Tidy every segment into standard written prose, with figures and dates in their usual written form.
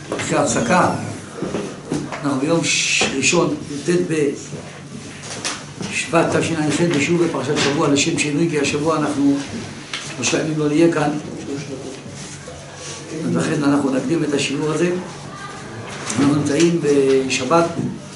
אחרי ההפסקה. אנחנו ביום ראשון, י"ט בשבט תשע"ח, בשיעור בפרשת שבוע לשם שינוי, כי השבוע אנחנו 3 ימים לא נהיה כאן, ולכן אנחנו נקדים את השיעור הזה. אנחנו נמצאים בשבת,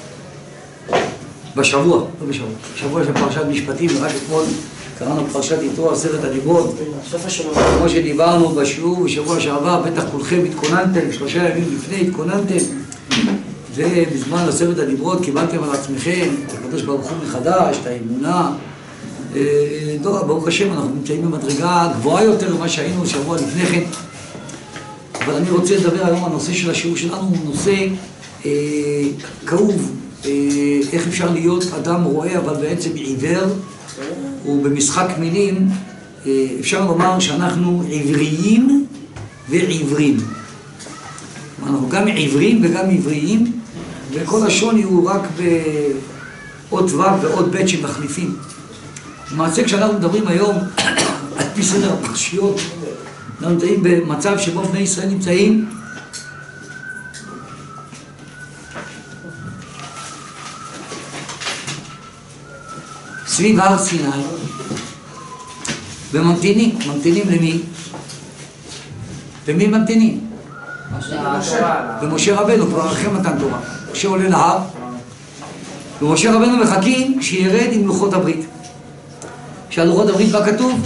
בשבוע של פרשת משפטים, ורק אתמול קראנו פרשת יתרו 10 הדיברות. כמו שדיברנו בשיעור בשבוע שעבר, בטח כולכם התכוננתם, 3 ימים לפני התכוננתם, ובזמן 10 הדיברות קיבלתם על עצמכם את הקדוש ברוך הוא מחדש, את האמונה. ברוך השם, אנחנו נמצאים במדרגה גבוהה יותר ממה שהיינו שבוע לפני כן. אבל אני רוצה לדבר היום, הנושא של השיעור שלנו הוא נושא כאוב, איך אפשר להיות אדם רואה אבל בעצם עיוור, ובמשחק מילים אפשר לומר שאנחנו עבריים ועיוורים. אנחנו גם עיוורים וגם עבריים, וכל השוני הוא רק באות ו' ועוד ב' שמחליפים. למעשה כשאנחנו מדברים היום על פי סדר הפרשיות, אנחנו נמצאים במצב שבו בני ישראל נמצאים סביב הר סיני וממתינים. ממתינים למי? למי ממתינים? ומשה רבנו, כבר אחרי מתן תורה. משה עולה להר ומשה רבנו מחכים שירד עם לוחות הברית. שהלוחות הברית מה כתוב?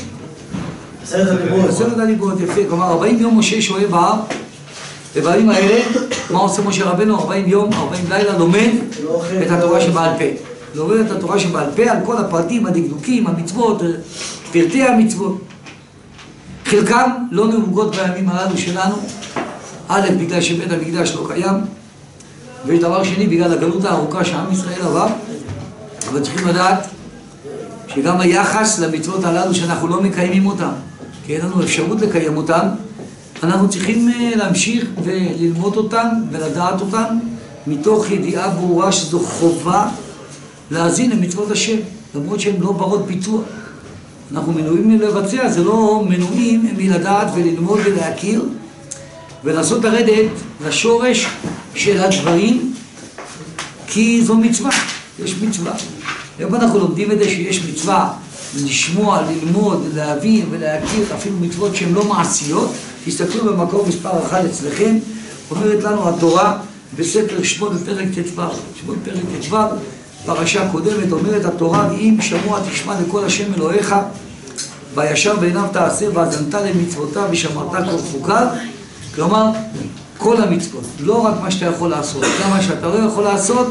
10 הדיברות, יפה. כלומר 40 יום משה שוהה בהר, ובימים האלה מה עושה משה רבנו? 40 יום, 40 לילה לומד את התורה שבעל פה. לומד את התורה שבעל פה על כל הפרטים, הדקדוקים, המצוות, פרטי המצוות. חלקם לא נהוגות בימים הללו שלנו, א', בגלל שבית המקדש לא קיים, ודבר שני, בגלל הגלות הארוכה שעם ישראל עבר. אבל צריכים לדעת שגם היחס למצוות הללו שאנחנו לא מקיימים אותם, כי אין לנו אפשרות לקיים אותם, אנחנו צריכים להמשיך וללמוד אותם ולדעת אותם מתוך ידיעה ברורה שזו חובה להאזין למצוות השם, למרות שהן לא ברות ביצוע. אנחנו מנועים לבצע, זה לא מנועים מלדעת וללמוד ולהכיר ולנסות לרדת לשורש של הדברים, כי זו מצווה, יש מצווה. איפה אנחנו לומדים את זה שיש מצווה לשמוע, ללמוד, להבין ולהכיר אפילו מצוות שהן לא מעשיות? תסתכלו במקום מספר 1 אצלכם, אומרת לנו התורה בספר שמות בפרק ט"ו, שמות פרק ט"ו, פרשה קודמת, אומרת התורה, ואם שמוע תשמע לקול השם אלוהיך, וישר בעיניו תעשה והאזנת למצוותיו ושמרת כל חוקיו. כלומר, כל המצוות, לא רק מה שאתה יכול לעשות, גם מה שאתה לא יכול לעשות.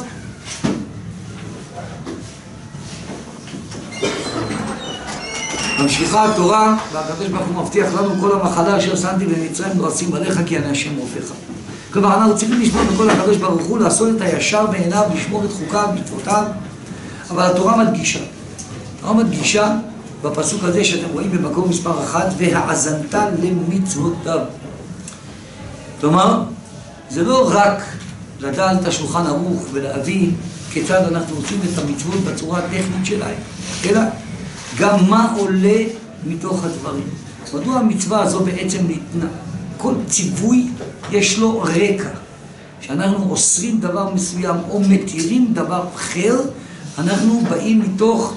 ממשיכה התורה, והקדוש ברוך הוא מבטיח לנו כל המחלה אשר שמתי במצרים לא אשים עליך כי אני השם רופאך. כלומר, אנחנו צריכים לשמור בכל הקדוש ברוך הוא, לעשות את הישר בעיניו, לשמור את חוקיו, מצוותיו. אבל התורה מדגישה בפסוק הזה שאתם רואים במקום מספר 1, והאזנת למצוותיו. כלומר, זה לא רק לדעת את השולחן ערוך ולהבין כיצד אנחנו עושים את המצוות בצורה הטכנית שלהם, אלא גם מה עולה מתוך הדברים. מדוע המצווה הזו בעצם ניתנה? כל ציווי יש לו רקע. כשאנחנו אוסרים דבר מסוים או מתירים דבר אחר, אנחנו באים מתוך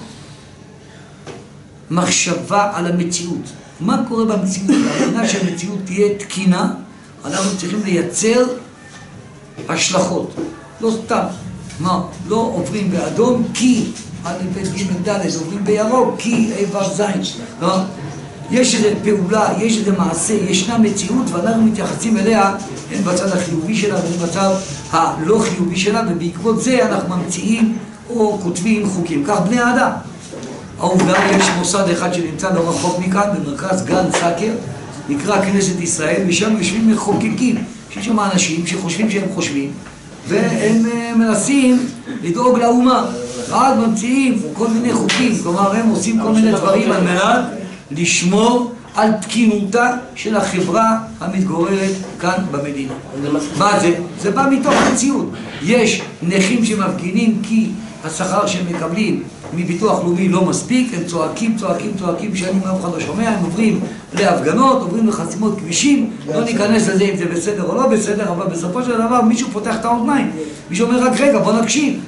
מחשבה על המציאות. מה קורה במציאות? על שהמציאות תהיה תקינה, אנחנו צריכים לייצר השלכות. לא סתם. לא עוברים באדום כי א' ב' ג' ד', עוברים בירוק כי ה' ו' ז'. יש איזו פעולה, יש איזה מעשה, ישנה מציאות ואנחנו מתייחסים אליה הן בצד החיובי שלה והן בצד הלא חיובי שלה, ובעקבות זה אנחנו ממציאים או כותבים חוקים. כך בני האדם. העובדה, יש מוסד אחד שנמצא לא רחוק מכאן, במרכז גן סאקר, נקרא כנסת ישראל, ושם יושבים מחוקקים, שיש שם אנשים שחושבים שהם חושבים, והם מנסים לדאוג לאומה, ואז ממציאים כל מיני חוקים. כלומר, הם עושים כל מיני דברים על מנת לשמור על תקינותה של החברה המתגוררת כאן במדינה. מה זה? זה בא מתוך המציאות. יש נכים שמפגינים כי השכר שהם מקבלים מביטוח לאומי לא מספיק, הם צועקים, שנים אף אחד לא שומע, הם עוברים להפגנות, עוברים לחסימות כבישים, לא ניכנס לזה אם זה בסדר או לא בסדר, אבל בסופו של דבר מישהו פותח את האוזניים, מישהו אומר רק רגע, בוא נקשיב.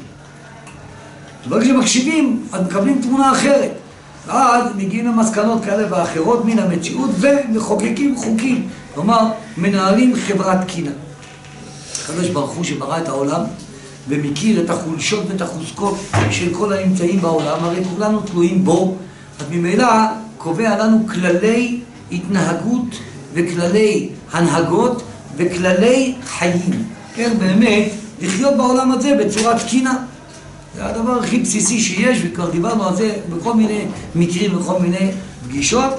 ברגע שמקשיבים, אז מקבלים תמונה אחרת. ואז מגיעים למסקנות כאלה ואחרות מן המציאות ומחוקקים חוקים, כלומר, מנהלים חברת תקינה. הקדוש ברוך הוא שברא את העולם ומכיר את החולשות ואת החוזקות של כל הנמצאים בעולם, הרי כולנו תלויים בו, אז ממילא קובע לנו כללי התנהגות וכללי הנהגות וכללי חיים. איך באמת לחיות בעולם הזה בצורה תקינה. זה הדבר הכי בסיסי שיש, וכבר דיברנו על זה בכל מיני מקרים ובכל מיני פגישות,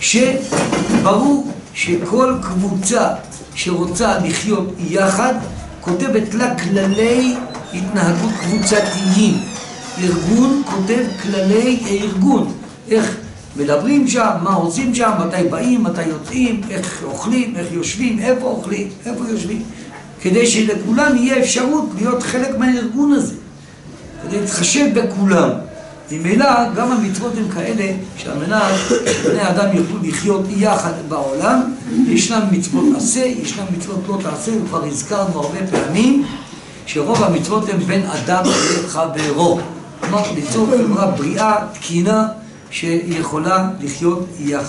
שברור שכל קבוצה שרוצה לחיות יחד כותבת לה כללי התנהגות קבוצתיים. ארגון כותב כללי הארגון, איך מדברים שם, מה עושים שם, מתי באים, מתי יוצאים, איך אוכלים, איך יושבים, איפה אוכלים, איפה יושבים, כדי שלכולם יהיה אפשרות להיות חלק מהארגון הזה, כדי להתחשב בכולם. ממילא גם המצוות הן כאלה שעל מנת שבני אדם יוכלו לחיות יחד בעולם, ישנם מצוות עשה, ישנם מצוות לא תעשה, וכבר הזכרנו הרבה פעמים שרוב המצוות הן בין אדם לחברו. כלומר, ליצור חברה בריאה, תקינה, שיכולה לחיות יחד.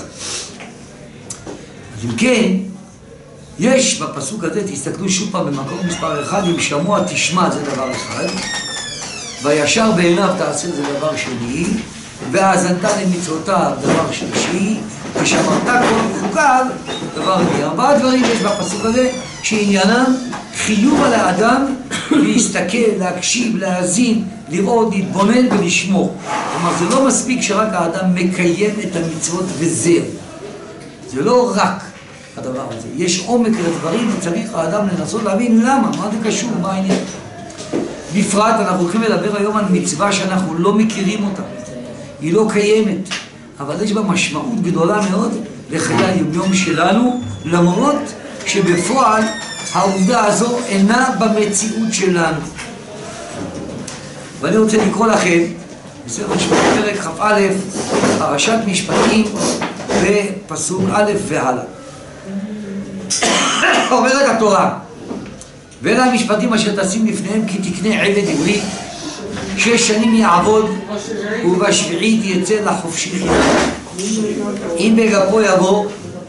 אז אם כן, יש בפסוק הזה, תסתכלו שוב פעם במקום מספר 1, אם שמוע תשמע, זה דבר אחד, וישר בעיניו תעשה, זה דבר שני, והאזנת למצוותיו, דבר שלישי, ושמרת כל חוקיו, דבר רביעי. 4 דברים יש בפסוק הזה שעניינם חיוב על האדם להסתכל, להקשיב, להאזין, לראות, להתבונן ולשמור. כלומר, זה לא מספיק שרק האדם מקיים את המצוות וזהו. זה לא רק הדבר הזה. יש עומק לדברים וצריך האדם לנסות להבין למה, מה זה קשור, מה העניין. בפרט אנחנו הולכים לדבר היום על מצווה שאנחנו לא מכירים אותה. היא לא קיימת, אבל יש בה משמעות גדולה מאוד לחיי היום-יום שלנו, למרות שבפועל העובדה הזו אינה במציאות שלנו. ואני רוצה לקרוא לכם בספר משפטים פרק כ"א, פרשת משפטים בפסוק א' והלאה. אומרת התורה, ואלה המשפטים אשר תשים לפניהם, כי תקנה עבד עברי 6 שנים יעבוד ובשביעית יצא לחופשי חינם. אם בגפו יבוא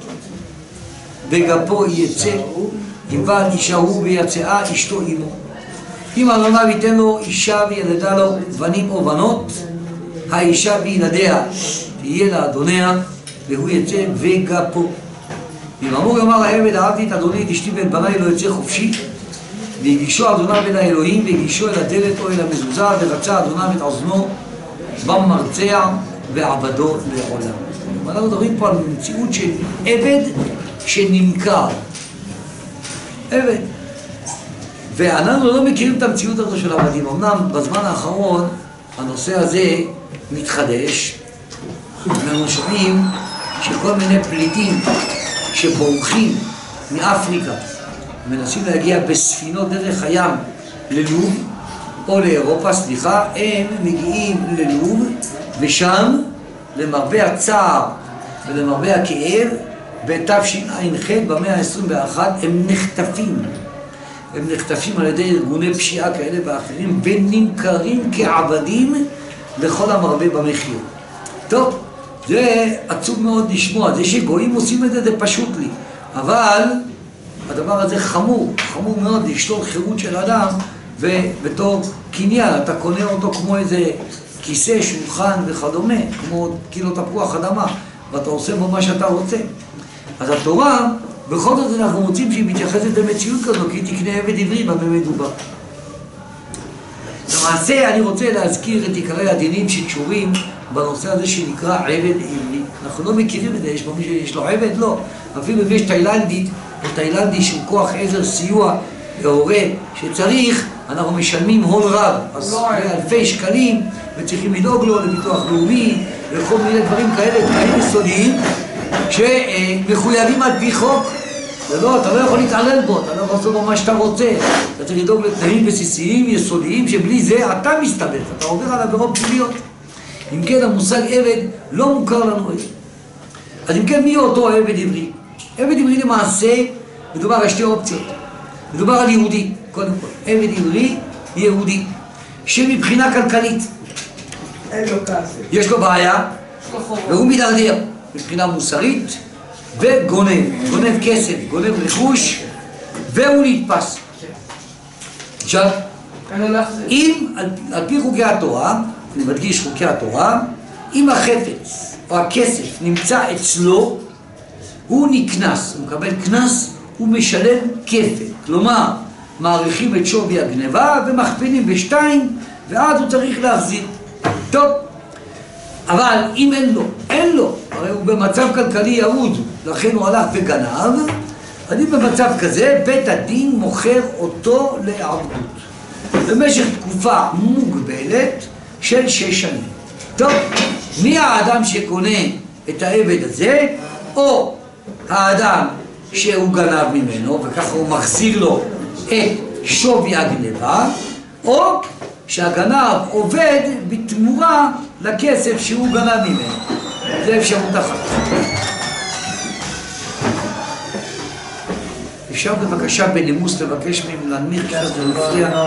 בגפו יצא, אם בעל אישה הוא ויצאה אשתו עמו. אם אדוניו ייתן לו אישה וילדה לו בנים או בנות, האישה וילדיה תהיה לאדוניה והוא יצא בגפו. אם אמור יאמר העבד אהבתי את אדוני את אשתי ואת בניי לא יצא חופשי, והגישו אדוניו אל האלוהים והגישו אל הדלת או אל המזוזה, ורצה אדוניו את אוזנו במרצע ועבדו לעולם. אנחנו מדברים פה על מציאות של עבד שנמכר. עבד. ואנחנו לא מכירים את המציאות הזו של עבדים. אמנם בזמן האחרון הנושא הזה מתחדש. אנחנו שומעים שכל מיני פליטים שבורחים מאפריקה מנסים להגיע בספינות דרך הים ללוב, או לאירופה, סליחה, הם מגיעים ללוב, ושם, למרבה הצער ולמרבה הכאב, בתשע"ח, במאה ה-21, הם נחטפים. הם נחטפים על ידי ארגוני פשיעה כאלה ואחרים, ונמכרים כעבדים לכל המרבה במחיר. טוב, זה עצוב מאוד לשמוע, זה שגויים עושים את זה, זה פשוט לי. אבל הדבר הזה חמור, חמור מאוד לשלול חירות של אדם, ובתור קניין, אתה קונה אותו כמו איזה כיסא, שולחן וכדומה, כמו קילו תפוח אדמה, ואתה עושה בו מה שאתה רוצה. אז התורה, בכל זאת אנחנו מוצאים שהיא מתייחסת למציאות כזו, כי היא תקנה עבד עברי במה מדובר. למעשה אני רוצה להזכיר את עיקרי הדינים שקשורים בנושא הזה שנקרא עבד עברי. אנחנו לא מכירים את זה, יש פה מי שיש לו עבד? לא. אפילו אם יש תאילנדית או תאילנדי שהוא כוח עזר סיוע להורה שצריך, אנחנו משלמים הון רב, אז אלפי שקלים, וצריכים לדאוג לו לביטוח לאומי וכל מיני דברים כאלה, תנאים יסודיים שמחויבים על פי חוק. זה לא, אתה לא יכול להתעלל בו, אתה לא יכול לעשות בו מה שאתה רוצה. אתה צריך לדאוג לתנאים בסיסיים, יסודיים, שבלי זה אתה מסתבך, אתה עובר על עבירות פליליות. אם כן, המושג עבד לא מוכר לנו. אז אם כן, מי אותו עבד עברי? עבד עברי למעשה, מדובר על שתי אופציות. מדובר על יהודי, קודם כל. עבד עברי, יהודי, שמבחינה כלכלית יש לו בעיה, והוא מתדרדר מבחינה מוסרית, וגונב, גונב כסף, גונב רכוש, והוא נתפס. עכשיו, אם על פי חוקי התורה, אני מדגיש חוקי התורה, אם החפץ או הכסף נמצא אצלו, הוא נקנס, הוא מקבל קנס, הוא משלם כפל. כלומר, מעריכים את שווי הגניבה ומכפילים בשתיים, ואז הוא צריך להחזיר. טוב, אבל אם אין לו, הרי הוא במצב כלכלי ירוד, לכן הוא הלך וגנב, אז אם במצב כזה, בית הדין מוכר אותו לעבדות. במשך תקופה מוגבלת של 6 שנים. טוב, מי האדם שקונה את העבד הזה, או האדם שהוא גנב ממנו, וככה הוא מחזיר לו את שווי הגניבה, או שהגנב עובד בתמורה לכסף שהוא גנב ממנו. זה אפשרות אחת. אפשר בבקשה בנימוס לבקש מהם להנמיך קצת זה מפריע.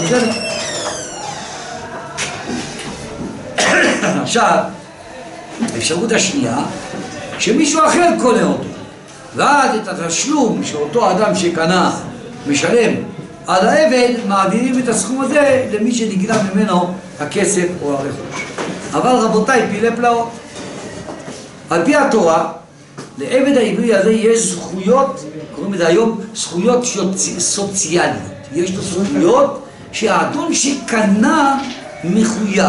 עכשיו, האפשרות השנייה, שמישהו אחר קונה אותו, ואז את התשלום שאותו אדם שקנה משלם על העבד, מעבירים את הסכום הזה למי שנגנב ממנו הכסף או הרכוש. אבל רבותיי, פילי פלאות, על פי התורה, לעבד העברי הזה יש זכויות, קוראים לזה היום, זכויות סוציאליות. יש לו זכויות שהאדון שקנה מחויב.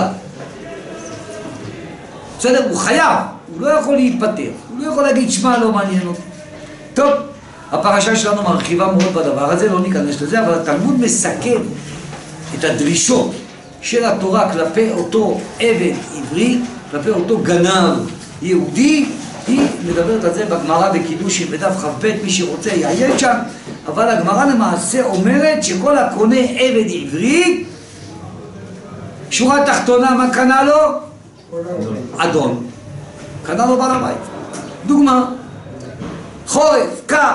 בסדר, הוא חייב, הוא לא יכול להיפטר, הוא לא יכול להגיד שמע לא מעניין אותי. טוב, הפרשה שלנו מרחיבה מאוד בדבר הזה, לא ניכנס לזה, אבל התלמוד מסכם את הדרישות של התורה כלפי אותו עבד עברי, כלפי אותו גנב יהודי. היא מדברת על זה בגמרא בקידושין בדף כ"ב, מי שרוצה יעיין שם, אבל הגמרא למעשה אומרת שכל הקונה עבד עברי, שורה תחתונה, מה קנה לו? אדון. קנה לו בעל הבית. דוגמה, חורף, קר,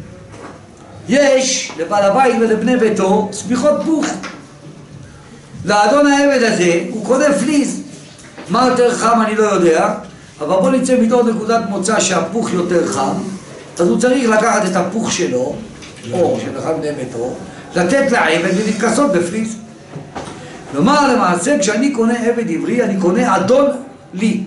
יש לבעל הבית ולבני ביתו סמיכות פוך. לאדון העבד הזה הוא קונה פליז. מה יותר חם אני לא יודע, אבל בוא נצא מתוך נקודת מוצא שהפוך יותר חם, אז הוא צריך לקחת את הפוך שלו, או של אחד בני ביתו, לתת לעבד ולהתכסות בפליז. כלומר, למעשה, כשאני קונה עבד עברי, אני קונה אדון לי.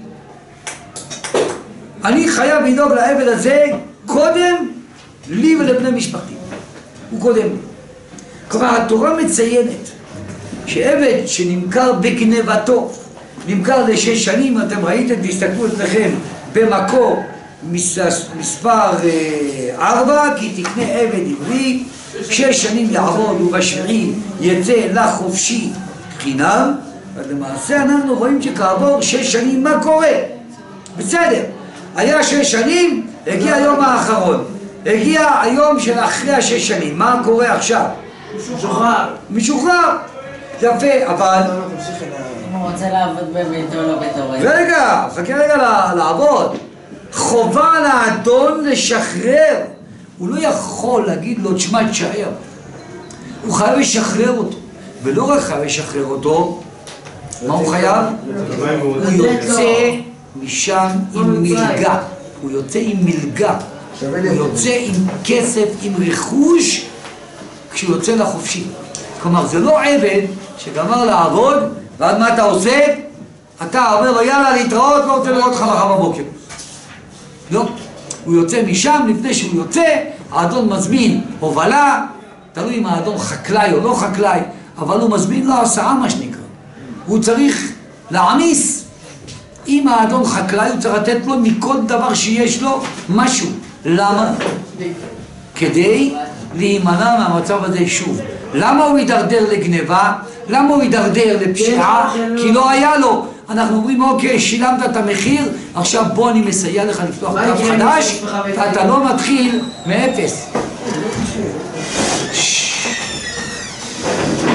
אני חייב לדאוג לעבד הזה קודם לי ולבני משפחתי. הוא קודם. כלומר, התורה מציינת שעבד שנמכר בגנבתו, נמכר ל6 שנים, אתם ראיתם, תסתכלו אצלכם במקור מספר 4, כי תקנה עבד עברי, 6 שנים יעבוד ובשביעי יצא לחופשי חינם. אז למעשה אנחנו רואים שכעבור 6 שנים מה קורה? בסדר, היה 6 שנים, הגיע היום האחרון, הגיע היום של אחרי 6 שנים, מה קורה עכשיו? משוחרר. יפה, אבל הוא רוצה לעבוד בביתו, לא בתורם. רגע, חכה רגע לעבוד. חובה על האדון לשחרר. הוא לא יכול להגיד לו תשמע תשאר. הוא חייב לשחרר אותו. ולא רק חייב לשחרר אותו, מה הוא חייב? הוא יוצא משם עם מלגה. הוא יוצא עם מלגה. הוא יוצא עם כסף, עם רכוש, כשהוא יוצא לחופשי. כלומר, זה לא עבד שגמר לעבוד, ועד מה אתה עושה? אתה אומר לו יאללה להתראות, לא רוצה לראות לך מחר בבוקר. לא, הוא יוצא משם. לפני שהוא יוצא, האדון מזמין הובלה, תלוי אם האדון חקלאי או לא חקלאי, אבל הוא מזמין לו הסעה, מה שנקרא. הוא צריך להעמיס. אם האדון חקלאי, הוא צריך לתת לו מכל דבר שיש לו משהו. למה? כדי להימנע מהמצב הזה שוב. למה הוא יידרדר לגניבה? למה הוא יידרדר לפשיעה? כי לא היה לו. אנחנו אומרים, אוקיי, שילמת את המחיר, עכשיו בוא אני מסייע לך לפתוח קו חדש, ואתה לא מתחיל מאפס.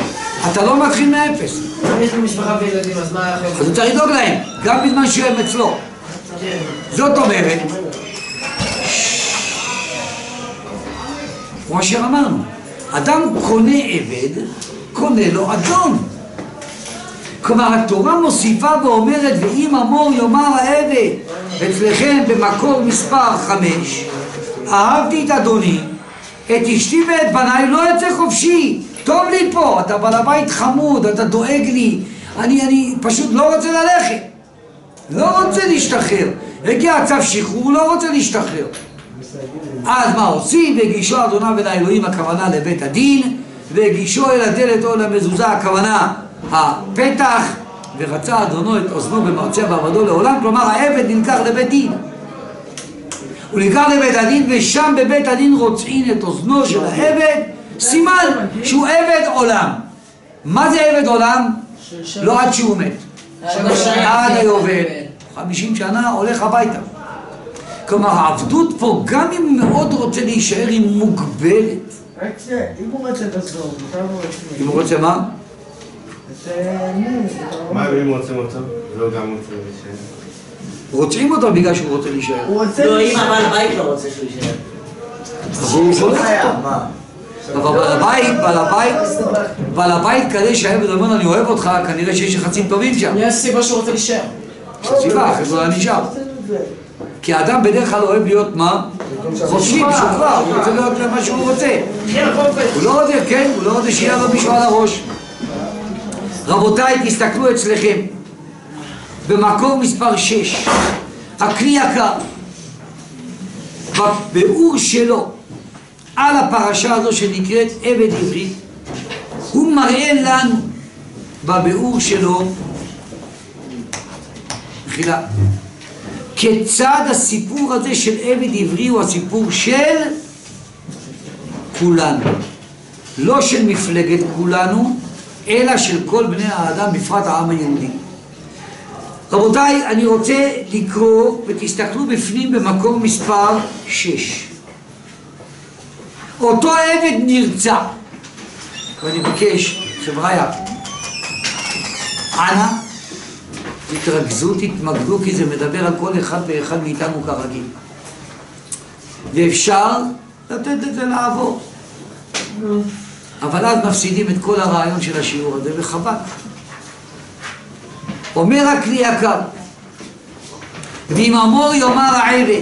אתה לא מתחיל מאפס. יש לי משפחה וילדים, אז מה היה אז הוא צריך לדאוג להם, גם בזמן שהם אצלו. זאת אומרת, כמו אשר אמרנו, אדם קונה עבד, קונה לו אדון. כלומר, התורה מוסיפה ואומרת, ואם אמור יאמר העבד אצלכם במקור מספר 5, אהבתי את אדוני, את אשתי ואת בניי, לא יצא חופשי, טוב לי פה, אתה בעל הבית חמוד, אתה דואג לי, אני פשוט לא רוצה ללכת, לא רוצה להשתחרר. הגיע צו שחרור, הוא לא רוצה להשתחרר. אז מה עושים? והגישו אדוניו אל האלוהים, הכוונה לבית הדין, והגישו אל הדלת או למזוזה, הכוונה הפתח, ורצה אדונו את אוזנו במרצע בעבדו לעולם. כלומר, העבד נלקח לבית דין, הוא נלקח לבית הדין, ושם בבית הדין רוצים את אוזנו של העבד, סימן שהוא עבד עולם. מה זה עבד עולם? לא עד שהוא מת, עד היובל, 50 שנה הולך הביתה. כלומר, העבדות פה, גם אם הוא מאוד רוצה להישאר, היא מוגבלת. רק זה, אם הוא רוצה לזור, אם הוא רוצה מה? מה אם רוצים אותו? לא גם רוצה להישאר. רוצים אותו בגלל שהוא רוצה להישאר. לא, אם הבעל הבית לא רוצה שהוא יישאר. אז הוא שולח אותו. אבל בעל הבית כדי שהעבד אומר, אני אוהב אותך, כנראה שיש יחסים טובים שם. יש סיבה שהוא רוצה להישאר. יש סיבה, אחרי זה הוא נשאר. כי האדם בדרך כלל אוהב להיות מה? חופשי, משוחרר, הוא רוצה להיות מה שהוא רוצה. הוא לא רוצה, כן, הוא לא רוצה שיהיה לו מישהו על הראש. רבותיי, תסתכלו אצלכם. במקור מספר 6, הכלי יקר, בביאור שלו על הפרשה הזו שנקראת עבד עברי, הוא מראה לנו בביאור שלו, מחילה, כיצד הסיפור הזה של עבד עברי הוא הסיפור של כולנו, לא של מפלגת כולנו, אלא של כל בני האדם, בפרט העם היהודי. רבותיי, אני רוצה לקרוא ותסתכלו בפנים במקור מספר 6. אותו עבד נרצע, ואני מבקש, חבריה, אנא, תתרכזו, תתמקדו, כי זה מדבר על כל אחד ואחד מאיתנו כרגיל. ואפשר לתת את זה לעבור. אבל אז מפסידים את כל הרעיון של השיעור הזה, וחבל. אומר הכלי יקר, ואם אמור יאמר העבד,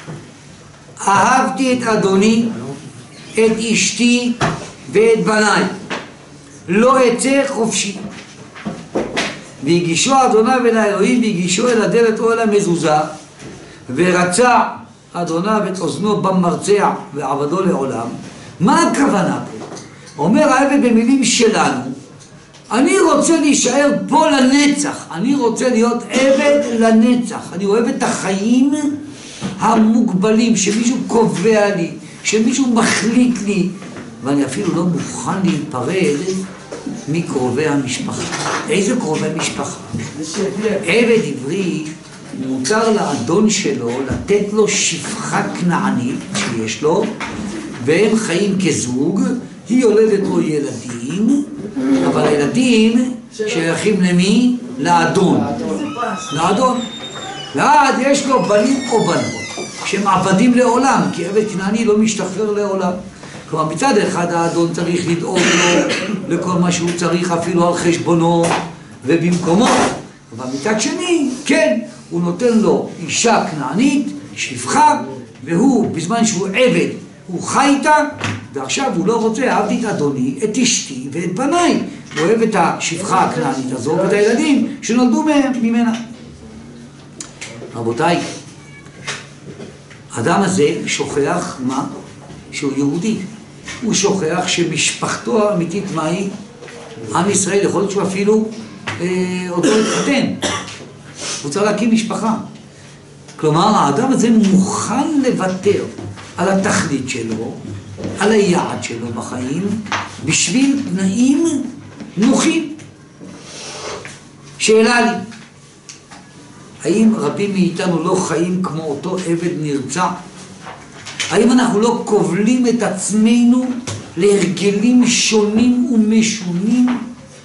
אהבתי את אדוני, את אשתי ואת בניי, לא אצא חופשי. והגישו אדוניו אל האלוהים, והגישו אל הדלת או אל המזוזה, ורצה אדוניו את אוזנו במרצע ועבדו לעולם. מה הכוונה פה? אומר העבד במילים שלנו, אני רוצה להישאר פה לנצח, אני רוצה להיות עבד לנצח, אני אוהב את החיים המוגבלים, שמישהו קובע לי, שמישהו מחליט לי, ואני אפילו לא מוכן להיפרד מקרובי המשפחה. איזה קרובי משפחה? עבד עברי מותר לאדון שלו לתת לו שפחה כנענית שיש לו, והם חיים כזוג, היא יולדת לו ילדים, אבל הילדים שייכים למי? לאדון. לאדון. ואז יש לו בנים או בנות שהם עבדים לעולם, כי עבד כנעני לא משתחרר לעולם. כלומר, מצד אחד האדון צריך לדאוג לו לכל מה שהוא צריך, אפילו על חשבונו ובמקומו. אבל מצד שני, כן, הוא נותן לו אישה כנענית, שפחה, והוא, בזמן שהוא עבד, הוא חי איתה, ועכשיו הוא לא רוצה, אהבתי את אדוני, את אשתי ואת בניי. הוא אוהב את השפחה הכנענית הזו ואת הילדים שנולדו ממנה. רבותיי, האדם הזה שוכח מה? שהוא יהודי. הוא שוכח שמשפחתו האמיתית מהי? עם ישראל, יכול להיות שהוא אפילו עוד לא התחתן. הוא צריך להקים משפחה. כלומר, האדם הזה מוכן לוותר על התכלית שלו, על היעד שלו בחיים, בשביל תנאים נוחים. שאלה לי, האם רבים מאיתנו לא חיים כמו אותו עבד נרצע? האם אנחנו לא כובלים את עצמנו להרגלים שונים ומשונים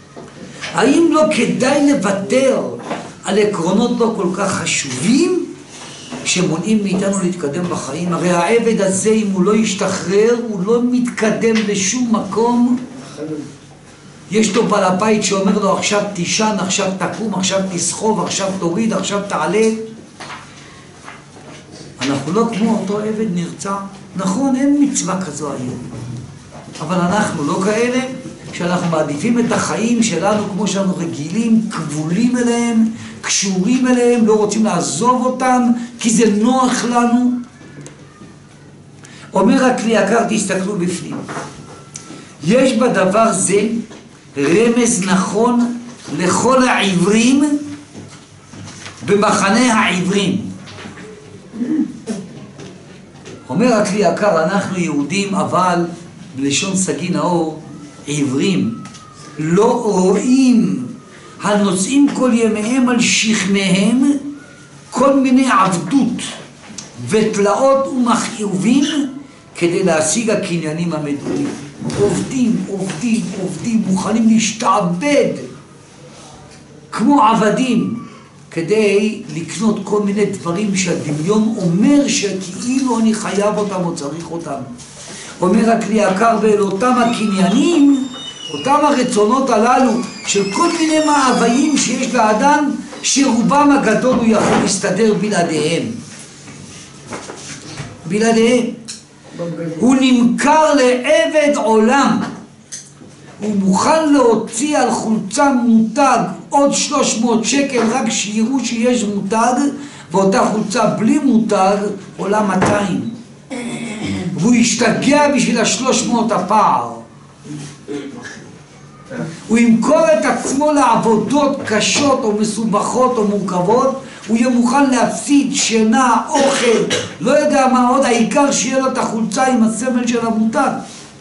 האם לא כדאי לוותר על עקרונות לא כל כך חשובים שמונעים מאיתנו להתקדם בחיים? הרי העבד הזה, אם הוא לא ישתחרר, הוא לא מתקדם לשום מקום. יש לו בעל הבית שאומר לו עכשיו תישן, עכשיו תקום, עכשיו תסחוב, עכשיו תוריד, עכשיו תעלה. אנחנו לא כמו אותו עבד נרצע. נכון, אין מצווה כזו היום, אבל אנחנו לא כאלה, שאנחנו מעדיפים את החיים שלנו כמו שאנחנו רגילים, כבולים אליהם, קשורים אליהם, לא רוצים לעזוב אותם כי זה נוח לנו. אומר הכלי יקר, תסתכלו בפנים, יש בדבר זה רמז נכון לכל העברים במחנה העברים. אומר הכלי יקר, אנחנו יהודים, אבל בלשון סגי נאור, עברים, לא רואים, הנושאים כל ימיהם על שכמיהם כל מיני עבדות ותלאות ומכאובים כדי להשיג הקניינים המדומים. עובדים, עובדים, עובדים, מוכנים להשתעבד כמו עבדים כדי לקנות כל מיני דברים שהדמיון אומר שכאילו אני חייב אותם או צריך אותם. אומר הכלי יקר, ואל אותם הקניינים, אותם הרצונות הללו של כל מיני מאוויים שיש לאדם שרובם הגדול הוא יכול להסתדר בלעדיהם. בלעדיהם. הוא נמכר לעבד עולם. הוא מוכן להוציא על חולצה מותג עוד 300 שקל רק שיראו שיש מותג, ואותה חולצה בלי מותג עולה 200. והוא ישתגע בשביל 300 הפער. הוא ימכור את עצמו לעבודות קשות או מסובכות או מורכבות, הוא יהיה מוכן להפסיד שינה, אוכל, לא יודע מה עוד, העיקר שיהיה לו את החולצה עם הסמל של המותג.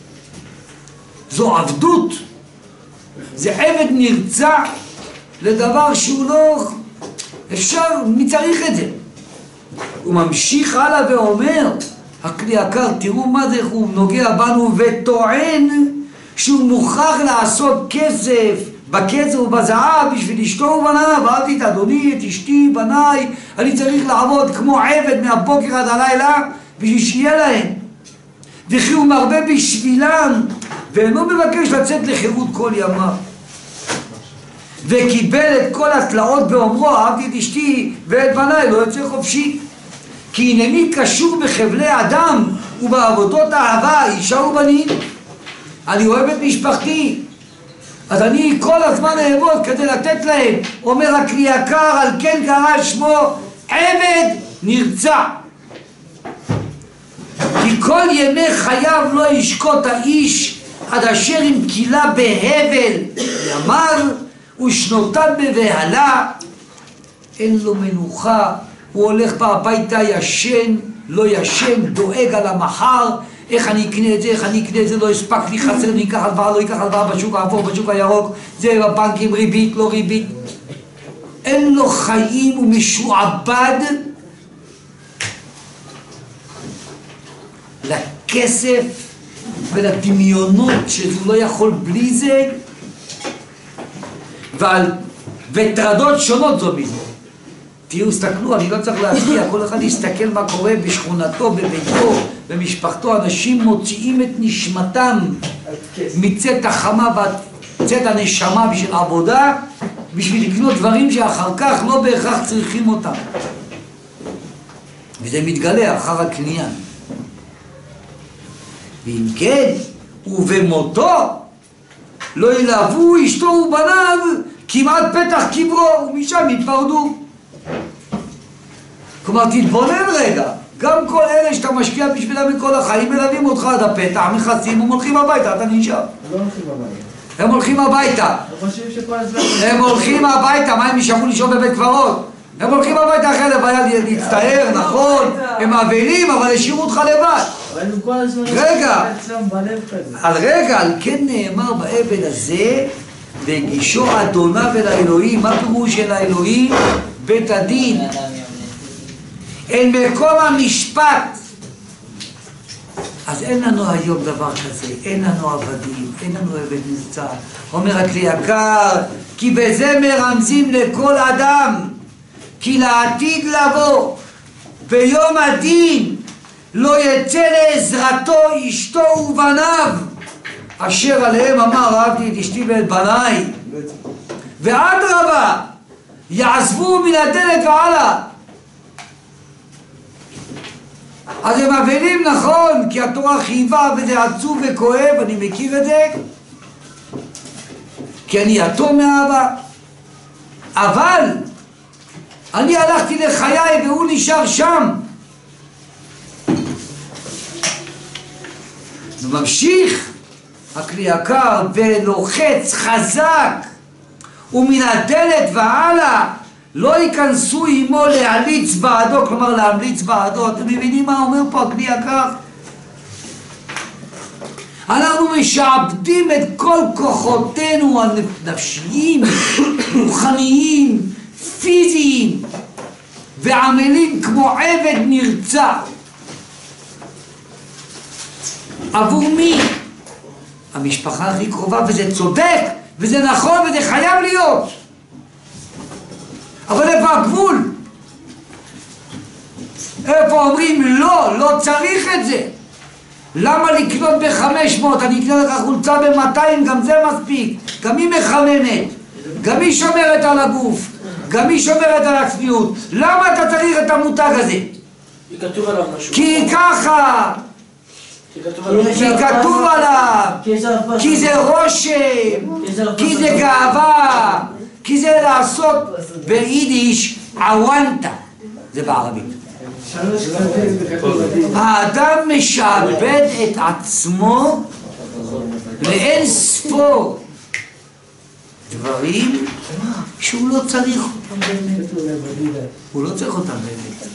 זו עבדות. זה עבד נרצע לדבר שהוא לא אפשר, מי צריך את זה? הוא ממשיך הלאה ואומר, הכלי יקר, תראו מה זה, הוא נוגע בנו וטוען שהוא מוכרח לעשות כסף בכסף ובזהב בשביל אשתו ובניו. ואהבתי את אדוני, את אשתי, בניי, אני צריך לעבוד כמו עבד מהבוקר עד הלילה בשביל שיהיה להם, וכי הוא מרבה בשבילם ואינו מבקש לצאת לחירות כל ימיו. וקיבל את כל התלאות באומרו, אהבתי את אשתי ואת בניי, לא יוצא חופשי, כי הנני קשור בחבלי אדם ובעבודות אהבה, אישה ובנים. אני אוהב את משפחתי, אז אני כל הזמן אעבוד כדי לתת להם. אומר הכלי יקר, על כן קרא שמו עבד נרצע. כי כל ימי חייו לא ישקוט האיש עד אשר עם קילה בהבל ימיו ושנותיו בבהלה. אין לו מנוחה, הוא הולך הביתה ישן, לא ישן, דואג על המחר, איך אני אקנה את זה, איך אני אקנה את זה, לא הספק לי, חסר לי, ייקח הלוואה, לא ייקח הלוואה, בשוק האפור, בשוק הירוק, זה בבנקים, ריבית, לא ריבית. אין לו חיים, הוא משועבד לכסף ולדמיונות שהוא לא יכול בלי זה, וטרדות שונות זו מזה. תראו, סתכלו, אני לא צריך להצביע, כל אחד יסתכל מה קורה בשכונתו, בביתו, במשפחתו. אנשים מוציאים את נשמתם מצאת החמה וצאת הנשמה בשביל עבודה, בשביל לקנות דברים שאחר כך לא בהכרח צריכים אותם, וזה מתגלה אחר הקניין. ואם כן, ובמותו לא ילהבו אשתו ובניו כמעט פתח קברו, ומשם יתפרדו. כלומר, תתבונן רגע, גם כל אלה שאתה משקיע בשבילם מכל החיים מלווים אותך עד הפתח, מכסים, הם הולכים הביתה, אתה נשאר. לא הולכים הביתה. הם הולכים הביתה. הם הולכים הביתה, מה הם נשארו לישון בבית קברות? הם הולכים הביתה אחרי לוויה להצטער, נכון, הם אבלים, אבל השאירו אותך לבד. רגע, על כן נאמר בעבד הזה, והגישו אדוניו אל האלוהים. מה פירוש של האלוהים? בית הדין, אל מקום המשפט. אז אין לנו היום דבר כזה, אין לנו עבדים, אין לנו עבד נרצע. אומר הכלי יקר, כי בזה מרמזים לכל אדם, כי לעתיד לבוא, ביום הדין, לא יצא לעזרתו אשתו ובניו, אשר עליהם אמר אהבתי את אשתי ואת בניי, ואדרבה, יעזבו מן הדלת והלאה. אז הם אבלים, נכון, כי התורה חייבה וזה עצוב וכואב, אני מכיר את זה, כי אני יתום מאבא, אבל אני הלכתי לחיי והוא נשאר שם. וממשיך הכלי יקר ולוחץ חזק, ומן הדלת והלאה לא ייכנסו עמו להליץ בעדו, כלומר להמליץ בעדו. אתם מבינים מה אומר פה הכלי יקר? אנחנו משעבדים את כל כוחותינו הנפשיים, רוחניים, פיזיים, ועמלים כמו עבד נרצע. עבור מי? המשפחה הכי קרובה, וזה צודק, וזה נכון, וזה חייב להיות. אבל איפה הגבול? איפה אומרים לא, לא צריך את זה? למה לקנות ב-500? אני אקנה לך חולצה ב-200, גם זה מספיק. גם היא מחממת, גם היא שומרת על הגוף, גם היא שומרת על הצניעות. למה אתה צריך את המותג הזה? כי כתוב עליו משהו. כי ככה, כי כתוב עליו, כי זה רושם, כי זה גאווה, כי זה לעשות ביידיש עוונטה, זה בערבית. האדם משעבד את עצמו לאין ספור דברים שהוא לא צריך אותם באמת. הוא לא צריך אותם באמת.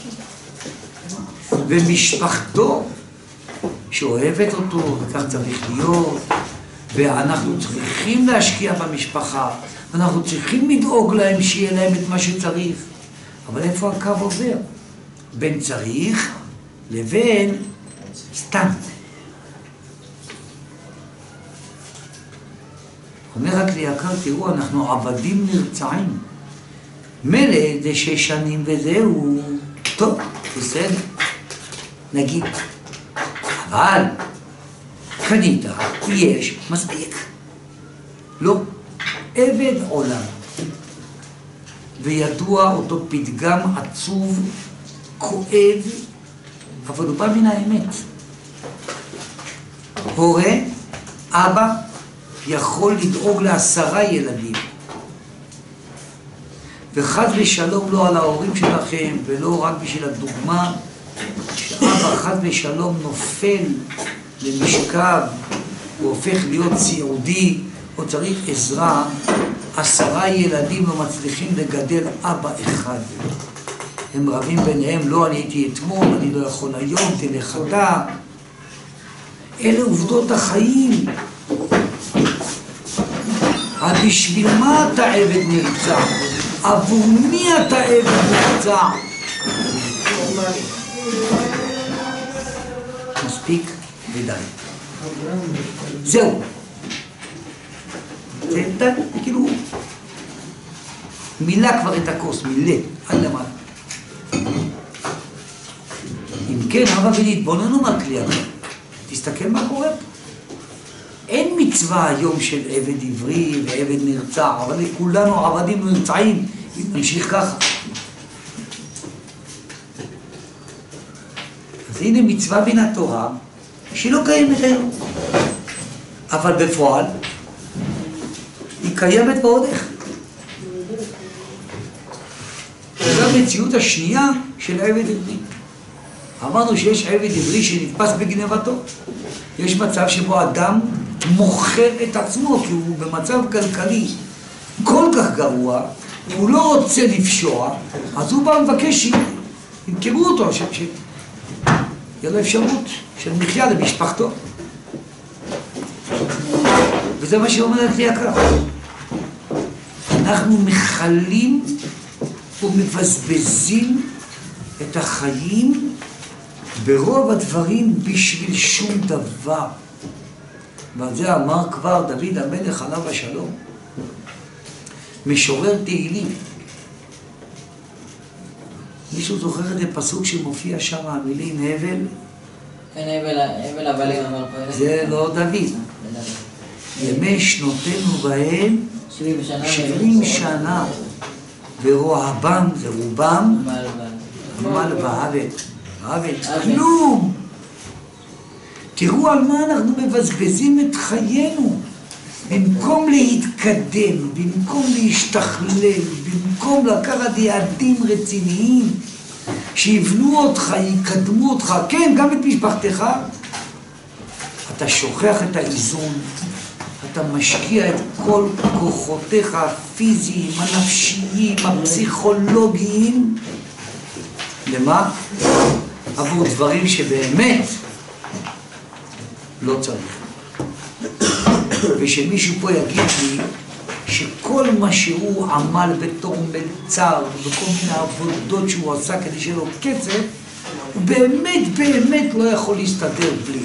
ומשפחתו שאוהבת אותו, וכך צריך להיות, ואנחנו צריכים להשקיע במשפחה, ואנחנו צריכים לדאוג להם שיהיה להם את מה שצריך. אבל איפה הקו עובר? בין צריך לבין סתם. אומר הכלי יקר, תראו, אנחנו עבדים נרצעים. מלא זה 6 שנים וזהו, טוב, בסדר, נגיד. אבל קנית, יש, מספיק. לא, עבד עולם. וידוע אותו פתגם עצוב, כואב, אבל הוא בא מן האמת. הורה, אבא, יכול לדאוג ל10 ילדים. וחד ושלום לא על ההורים שלכם, ולא רק בשביל הדוגמה, שאבא חד ושלום נופל למשכב, הוא הופך להיות סיעודי, או צריך עזרה, 10 ילדים לא מצליחים לגדל אבא אחד. הם רבים ביניהם, לא, אני הייתי אתמול, אני לא יכול היום, תלך אתה. אלה עובדות החיים. אז בשביל מה אתה עבד נרצע? עבור מי אתה עבד נרצע? מספיק ודי. זהו. זה כאילו מילא כבר את הכוס, מילא, עד למעלה. אם כן, אבא ונתבוננו מהכלי הזה, תסתכל מה קורה פה. אין מצווה היום של עבד עברי ועבד נרצע, אבל כולנו עבדים נרצעים, נמשיך ככה. אז הנה מצווה בין התורה, שהיא לא קיימת היום. אבל בפועל, היא קיימת ועוד איך. זו המציאות השנייה של העבד עברי. אמרנו שיש עבד עברי שנתפס בגנבתו. יש מצב שבו אדם מוכר את עצמו, כי הוא במצב כלכלי כל כך גרוע, הוא לא רוצה לפשוע, אז הוא בא מבקש שימכרו אותו, שיהיה לו אפשרות של מחיה למשפחתו. וזה מה שאומר הכלי יקר. אנחנו מחלים ומבזבזים את החיים ברוב הדברים בשביל שום דבר. ועל זה אמר כבר דוד המלך עליו השלום, משורר תהילים. מישהו זוכר את הפסוק שמופיע שם, המילים הבל? כן, הבל הבלים אמר פה. זה לא דוד. ימי שנותינו בהם 70 שנה, ורועבם, זה רובם, עמל והבל, כלום. תראו על מה אנחנו מבזבזים את חיינו. במקום להתקדם, במקום להשתכלל, במקום לקחת יעדים רציניים שיבנו אותך, יקדמו אותך, כן, גם את משפחתך, אתה שוכח את האיזון, אתה משקיע את כל כוחותיך הפיזיים, הנפשיים, הפסיכולוגיים. למה? עבור דברים שבאמת לא צריך. ושמישהו פה יגיד לי שכל מה שהוא עמל בתור מלצר ובכל מיני עבודות שהוא עשה כדי שיהיה לו כסף, הוא באמת באמת לא יכול להסתדר בלי.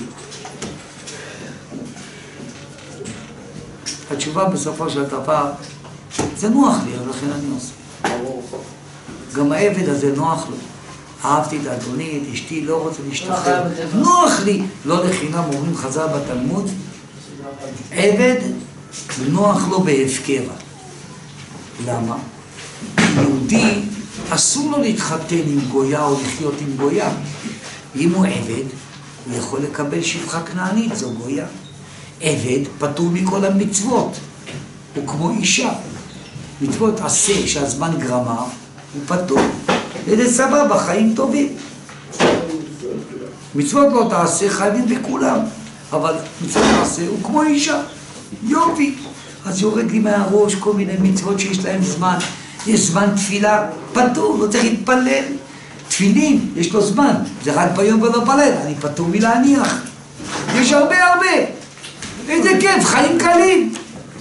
התשובה בסופו של דבר, זה נוח לי, אז לכן אני עושה. גם העבד הזה נוח לו. אהבתי את אדוני, את אשתי, לא רוצה להשתחרר. נוח לי. לא לחינם אומרים חז"ל בתלמוד, עבד נוח לו בהפקר. למה? יהודי אסור לו להתחתן עם גויה או לחיות עם גויה. אם הוא עבד, הוא יכול לקבל שפחה כנענית, זו גויה. עבד פטור מכל המצוות, הוא כמו אישה. מצוות עשה שהזמן גרמה, הוא פטור. זה סבבה, חיים טובים. מצוות לא תעשה, חייבים בכולם. אבל מצוות תעשה, הוא כמו אישה. יופי. אז יורד לי מהראש כל מיני מצוות שיש להם זמן. יש זמן תפילה, פטור, לא צריך להתפלל. תפילין, יש לו זמן. זה רק ביום ולא פלל, אני פטור מלהניח. יש הרבה. איזה כיף, חיים קלים.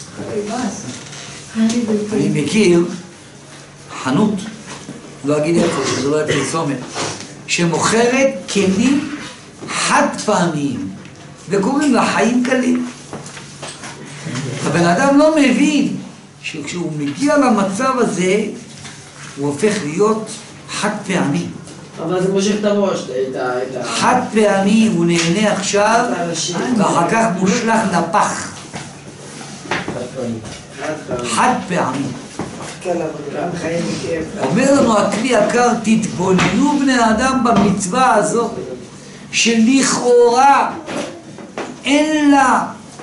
אני מכיר חנות, לא אגיד איפה, שזה לא יהיה פרסומת, שמוכרת כלים חד פעמיים, וקוראים לה חיים קלים. הבן אדם לא מבין שכשהוא מגיע למצב הזה, הוא הופך להיות חד פעמי. אבל זה מושך את הראש, חד פעמי, הוא נהנה עכשיו, ואחר כך מושלך לפח. חד פעמי. אומר לנו הכלי יקר, תתבוננו בני האדם במצווה הזאת, שלכאורה אין לה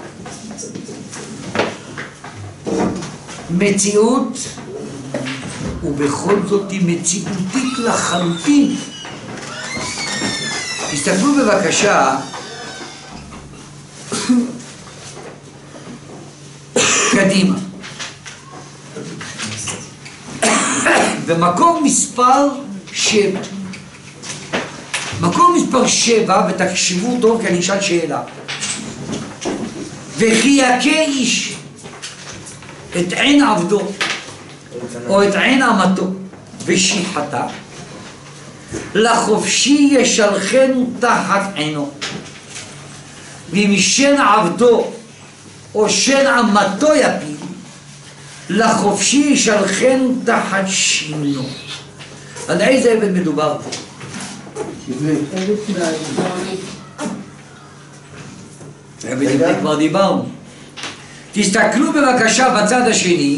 מציאות, ובכל זאת היא מציאותית לחלוטין. תסתכלו בבקשה קדימה. במקום מספר 7. מקום מספר 7, ותקשיבו טוב כי אני אשאל שאלה. וכי יכה איש את עין עבדו או את עין אמתו ושיחתה, לחופשי ישלחנו תחת עינו, ואם שן עבדו או שן אמתו יפיל, לחופשי ישלחנו תחת שינו. על איזה עבד מדובר פה? עבד עברי כבר דיברנו. תסתכלו בבקשה בצד השני.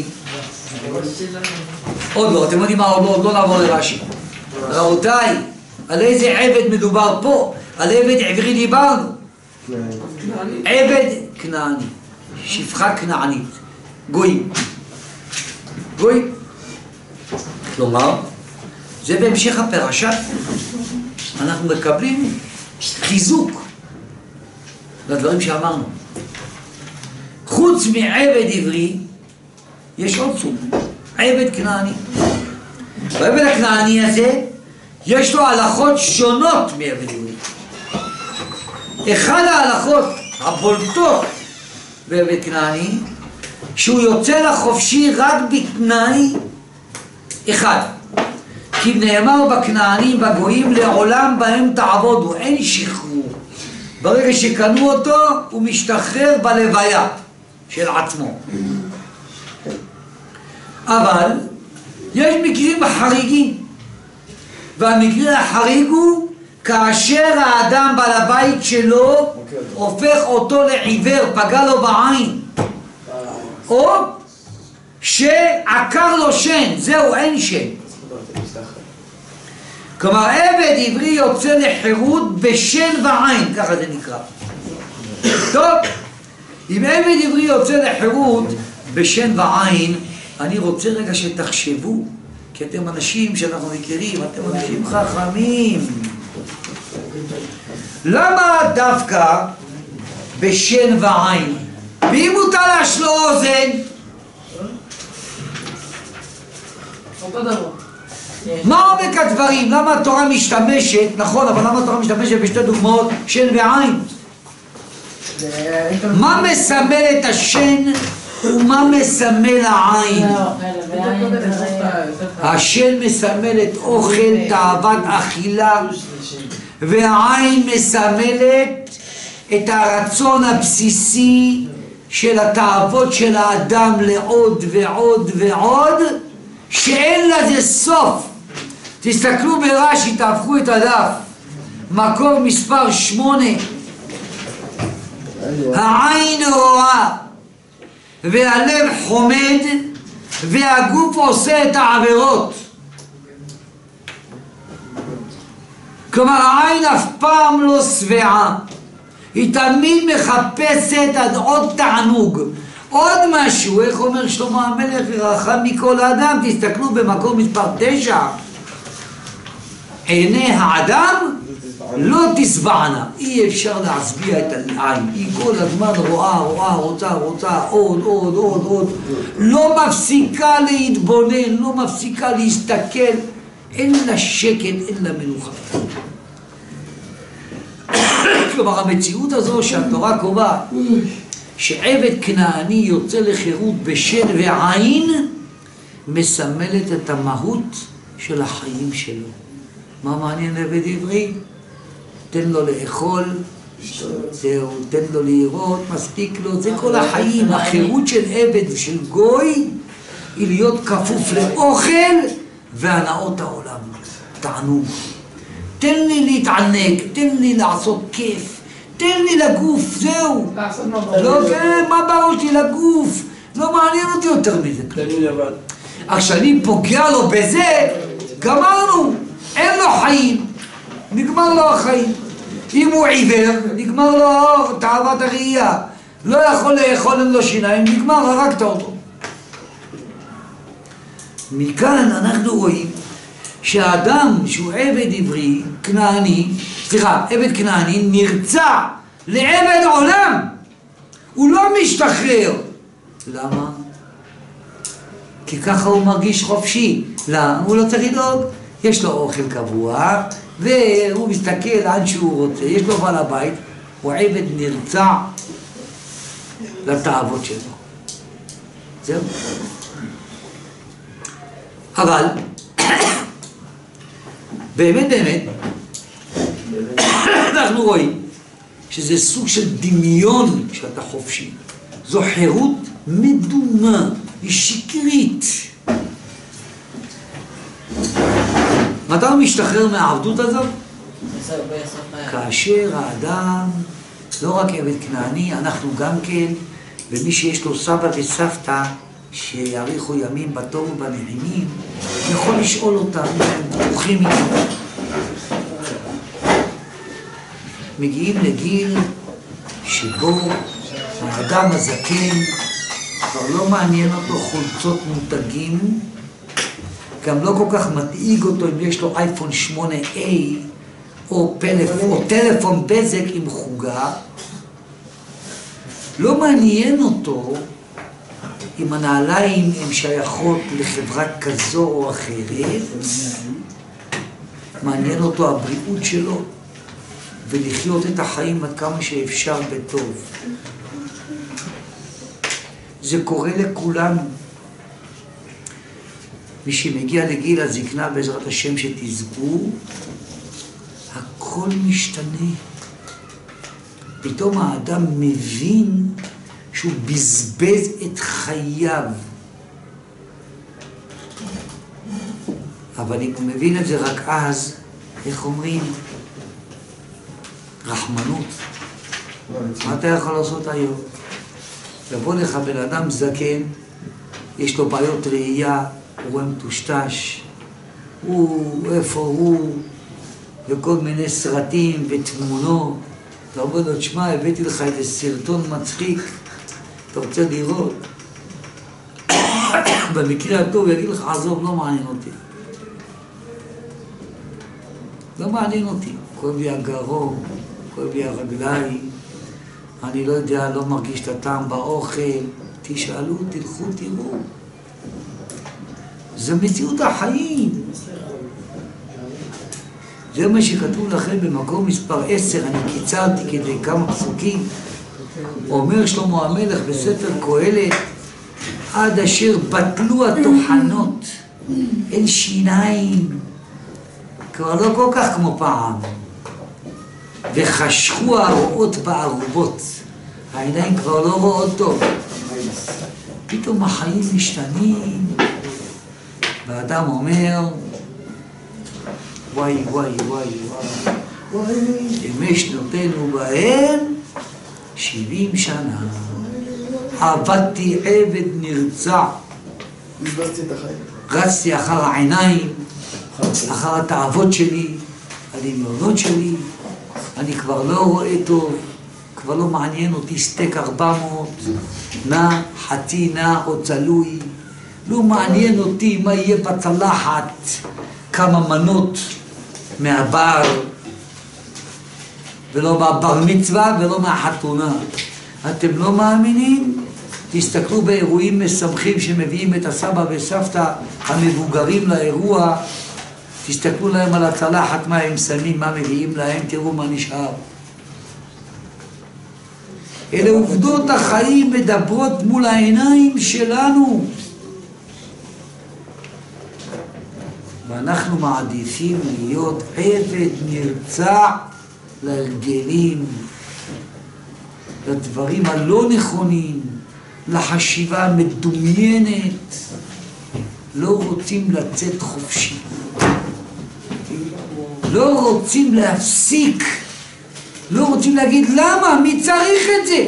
עוד לא, אתם יודעים מה? עוד לא נעבור לרש"י. רבותיי, על איזה עבד מדובר פה? על עבד עברי דיברנו. עבד כנעני, שפחה כנענית, גויים. גויים. כלומר, זה בהמשך הפרשה. אנחנו מקבלים חיזוק לדברים שאמרנו. חוץ מעבד עברי, יש עוד סוג, עבד כנעני. והעבד הכנעני הזה, יש לו הלכות שונות מעבד עברי. אחד ההלכות הבולטות בעבד כנעני, שהוא יוצא לחופשי רק בתנאי אחד, כי נאמר בכנענים בגויים לעולם בהם תעבודו, אין שחרור. ברגע שקנו אותו הוא משתחרר בלוויה של עצמו. אבל יש מקרים חריגים, והמקרה החריג הוא כאשר האדם בעל הבית שלו הופך אותו לעיוור, פגע לו בעין, או שעקר לו שן, זהו, אין שן. כלומר עבד עברי יוצא לחירות בשן ועין, ככה זה נקרא. טוב, אם עבד עברי יוצא לחירות בשן ועין, אני רוצה רגע שתחשבו, כי אתם אנשים שאנחנו מכירים, אתם אנשים חכמים. למה דווקא בשן ועין? ואם מותר להשלו אוזן? אותו דבר. מה עומק הדברים? למה התורה משתמשת, נכון, אבל למה התורה משתמשת בשתי דוגמאות, שן ועין? מה מסמל את השן ומה מסמל העין? השן מסמל את אוכל, תאוות אכילה, והעין מסמלת את הרצון הבסיסי של התאוות של האדם לעוד ועוד ועוד, שאין לזה סוף. תסתכלו ברש"י, תהפכו את הדף, מקור מספר 8. העין רואה והלב חומד והגוף עושה את העבירות. כלומר העין אף פעם לא שבעה, היא תמיד מחפשת עד עוד תענוג, עוד משהו. איך אומר שלמה המלך, רחם מכל האדם? תסתכלו במקום מספר 9, עיני האדם לא תשבענה. אי אפשר להשביע את העין, היא כל הזמן רואה, רוצה עוד, לא מפסיקה להתבונן, לא מפסיקה להסתכל, אין לה שקט, אין לה מנוחה. כלומר המציאות הזו שהתורה קובעת שעבד כנעני יוצא לחירות בשן ועין, מסמלת את המהות של החיים שלו. מה מעניין עבד עברי? תן לו לאכול, זהו, תן לו לראות, מספיק לו, זה כל החיים. החירות של עבד ושל גוי היא להיות כפוף לאוכל והנאות העולם, תענוג. תן לי להתענג, תן לי לעשות כיף, תן לי לגוף, זהו. לא, מה בראש לי לגוף? לא מעניין אותי יותר מזה. עכשיו אני פוגע לו בזה, גמרנו, אין לו חיים, נגמר לו החיים. אם הוא עיוור, נגמר לו תאוות הראייה, לא יכול לאכול, אין לו שיניים, נגמר, הרגת אותו. מכאן אנחנו רואים שהאדם שהוא עבד עברי, כנעני, עבד כנעני, נרצע לעבד עולם, הוא לא משתחרר. למה? כי ככה הוא מרגיש חופשי. למה? הוא לא צריך לדאוג, יש לו אוכל קבוע והוא מסתכל עד שהוא רוצה, יש לו בעל הבית, הוא עבד נרצע לתאוות שלו. זהו. אבל באמת אנחנו רואים שזה סוג של דמיון שאתה חופשי. זו חירות מדומה, היא שקרית. מתי הוא משתחרר מהעבדות הזאת? כאשר האדם לא רק עבד כנעני, אנחנו גם כן, ומי שיש לו סבא וסבתא שיאריכו ימים בטוב ובנעימים, יכול לשאול אותם אם הם בטוחים איתו. מגיעים לגיל שבו האדם הזקן כבר לא מעניין אותו חולצות מותגים, גם לא כל כך מדאיג אותו אם יש לו אייפון 8A או טלפון בזק עם חוגה. לא מעניין אותו אם הנעליים הן שייכות לחברה כזו או אחרת. מעניין אותו הבריאות שלו ולחיות את החיים עד כמה שאפשר בטוב. זה קורה לכולנו. מי שמגיע לגיל הזקנה בעזרת השם שתזכו, הכל משתנה. פתאום האדם מבין שהוא בזבז את חייו. אבל אם הוא מבין את זה רק אז, איך אומרים? רחמנות. מה אתה יכול לעשות היום? לבוא לך בן אדם זקן, יש לו בעיות ראייה, הוא רואה מטושטש, איפה הוא, וכל מיני סרטים ותמונות. אתה אומר לו, תשמע, הבאתי לך איזה סרטון מצחיק, אתה רוצה לראות? במקרה הטוב יגיד לך, עזוב, לא מעניין אותי. לא מעניין אותי. כואב לי הגרון, כואב לי הרגליים, אני לא יודע, לא מרגיש את הטעם באוכל. תשאלו, תלכו, תראו. זה מציאות החיים. זה מה שכתוב לכם במקום מספר 10, אני קיצרתי כדי כמה פסוקים. אומר שלמה המלך בספר קהלת, עד אשר בטלו הטוחנות, אין שיניים, כבר לא כל כך כמו פעם, וחשכו הרואות בערובות, העיניים כבר לא רואות טוב. פתאום החיים משתנים, והאדם אומר, וואי וואי וואי וואי, ימי שנותינו בהם 70 שנה. עבדתי עבד נרצע, רצתי אחר העיניים, אחר התאוות שלי, הדמיונות שלי, אני כבר לא רואה טוב, כבר לא מעניין אותי סטייק 400, נע, חצי נע או צלוי, לא מעניין אותי מה יהיה בצלחת, כמה מנות מהבר, ולא מהבר מצווה ולא מהחתונה. אתם לא מאמינים? תסתכלו באירועים משמחים שמביאים את הסבא וסבתא המבוגרים לאירוע, תסתכלו להם על הצלחת, מה הם שמים, מה מביאים להם, תראו מה נשאר. אלה עובדות החיים מדברות מול העיניים שלנו. ואנחנו מעדיפים להיות עבד נרצע להרגלים, לדברים הלא נכונים, לחשיבה המדומיינת. לא רוצים לצאת חופשי. לא רוצים להפסיק. לא רוצים להגיד למה, מי צריך את זה?